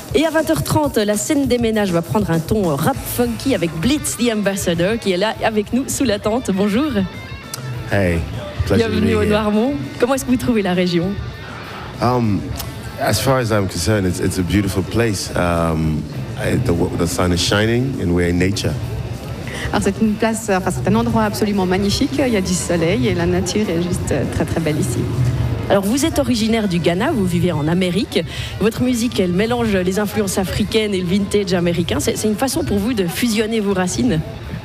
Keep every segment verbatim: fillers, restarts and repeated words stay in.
Et à vingt heures trente, la scène des ménages va prendre un ton rap funky avec Blitz the Ambassador qui est là avec nous sous la tente. Bonjour. Hey, bienvenue au Noirmont. Comment est-ce que vous trouvez la région? Um, as far as I'm concerned, it's, it's a beautiful place. Um, I, the, the sun is shining and we're in nature. Alors c'est une place, enfin c'est un endroit absolument magnifique. Il y a du soleil et la nature est juste très très belle ici. Alors vous êtes originaire du Ghana, vous vivez en Amérique. Votre musique, elle mélange les influences africaines et le vintage américain. C'est, c'est une façon pour vous de fusionner vos racines?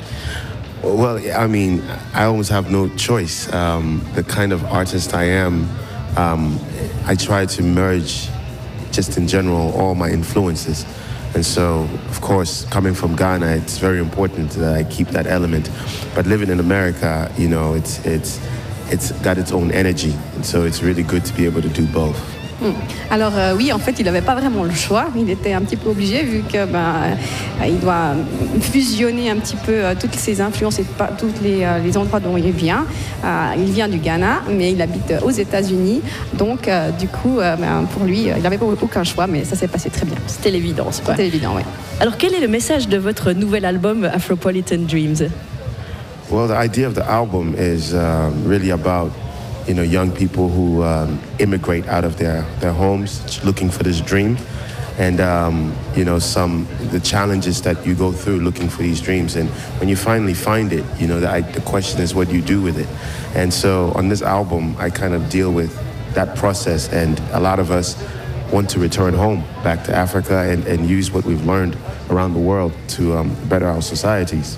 Well, I mean, I almost have no choice. Um, the kind of artist I am, um, I try to merge, just in general, all my influences. And so, of course, coming from Ghana, it's very important that I keep that element. But living in America, you know, it's it's it's got its own energy, and so it's really good to be able to do both. Alors euh, oui, en fait, il n'avait pas vraiment le choix. Il était un petit peu obligé vu que ben, euh, il doit fusionner un petit peu euh, toutes ses influences et pas, tous les, euh, les endroits dont il vient. Euh, il vient du Ghana, mais il habite aux États-Unis. Donc, euh, du coup, euh, ben, pour lui, il n'avait aucun choix, mais ça s'est passé très bien. C'était l'évidence. Quoi. C'était évident, oui. Alors, quel est le message de votre nouvel album Afropolitan Dreams? Well, the idea of the album is uh, really about, you know, young people who um, immigrate out of their, their homes looking for this dream, and um, you know, some the challenges that you go through looking for these dreams, and when you finally find it, you know, the, I, the question is, what do you do with it? And so on this album, I kind of deal with that process, and a lot of us want to return home back to Africa and, and use what we've learned around the world to um, better our societies.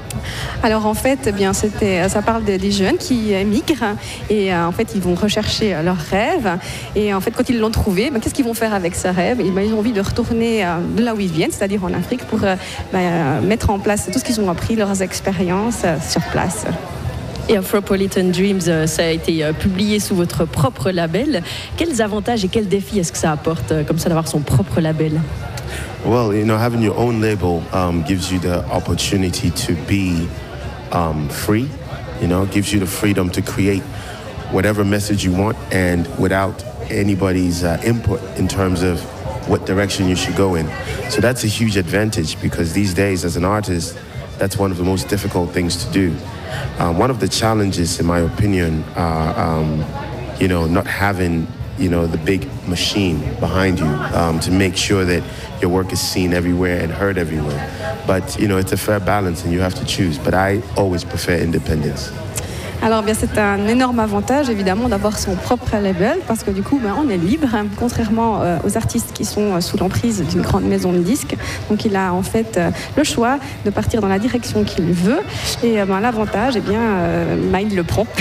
Alors en fait, eh bien, c'était, ça parle des, des jeunes qui émigrent et euh, en fait ils vont rechercher euh, leurs rêves et en fait quand ils l'ont trouvé, ben, qu'est-ce qu'ils vont faire avec ce rêve? Et, ben, ils ont envie de retourner euh, de là où ils viennent, c'est-à-dire en Afrique, pour euh, ben, mettre en place tout ce qu'ils ont appris, leurs expériences euh, sur place. Et Afropolitan Dreams, ça a été publié sous votre propre label. Quels avantages et quels défis est-ce que ça apporte, comme ça, d'avoir son propre label? Well, you know, having your own label um, gives you the opportunity to be um, free, you know, gives you the freedom to create whatever message you want and without anybody's uh, input in terms of what direction you should go in. So that's a huge advantage because these days as an artist, that's one of the most difficult things to do. Um, one of the challenges, in my opinion, are, um, you know, not having, you know, the big machine behind you um, to make sure that your work is seen everywhere and heard everywhere. But, you know, it's a fair balance and you have to choose. But I always prefer independence. Alors bien c'est un énorme avantage évidemment d'avoir son propre label parce que du coup ben, on est libre, hein, contrairement euh, aux artistes qui sont euh, sous l'emprise d'une grande maison de disques. Donc il a en fait euh, le choix de partir dans la direction qu'il veut et euh, ben, l'avantage, eh bien, euh, ben, il le prend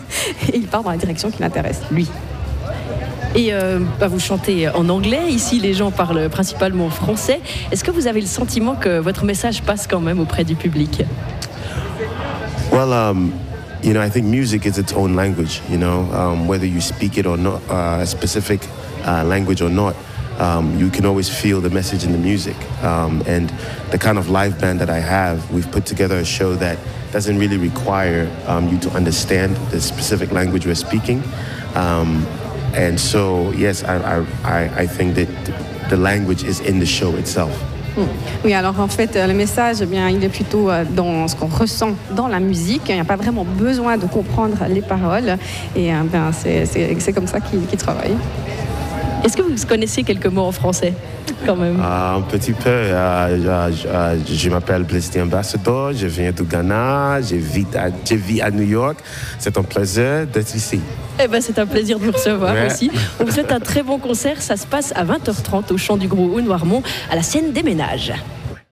et il part dans la direction qui l'intéresse, lui. Et euh, bah vous chantez en anglais, ici les gens parlent principalement français. Est-ce que vous avez le sentiment que votre message passe quand même auprès du public? Well, um, you know, I think music is its own language, you know, um, whether you speak it or not, uh, a specific uh, language or not, um, you can always feel the message in the music. Um, and the kind of live band that I have, we've put together a show that doesn't really require um, you to understand the specific language we're speaking. Um, and so, yes, I, I, I think that the language is in the show itself. Oui, alors en fait, le message, eh bien, il est plutôt dans ce qu'on ressent dans la musique. Il n'y a pas vraiment besoin de comprendre les paroles. Et ben, c'est, c'est, c'est comme ça qu'il, qu'il travaille. Est-ce que vous connaissez quelques mots en français, quand même? uh, Un petit peu. Uh, je, je, je m'appelle Blitz the Ambassador, je viens du Ghana, je vis à, je vis à New York. C'est un plaisir d'être ici. Eh ben, c'est un plaisir de vous recevoir ouais. aussi. On vous souhaite un très bon concert. Ça se passe à vingt heures trente au Chant du Gros au Noirmont, à la scène des ménages.